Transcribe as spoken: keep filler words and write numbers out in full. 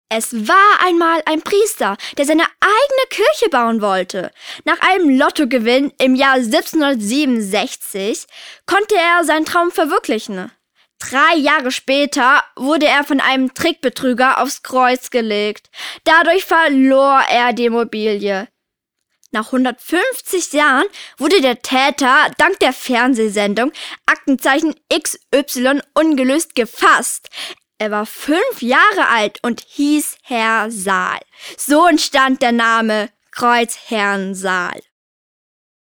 Es war einmal ein Priester, der seine eigene Kirche bauen wollte. Nach einem Lottogewinn im Jahr siebzehnhundertsiebenundsechzig konnte er seinen Traum verwirklichen. Drei Jahre später wurde er von einem Trickbetrüger aufs Kreuz gelegt. Dadurch verlor er die Immobilie. Nach hundertfünfzig Jahren wurde der Täter dank der Fernsehsendung Aktenzeichen X Y ungelöst gefasst. Er war fünf Jahre alt und hieß Herr Saal. So entstand der Name Kreuzherrn Saal.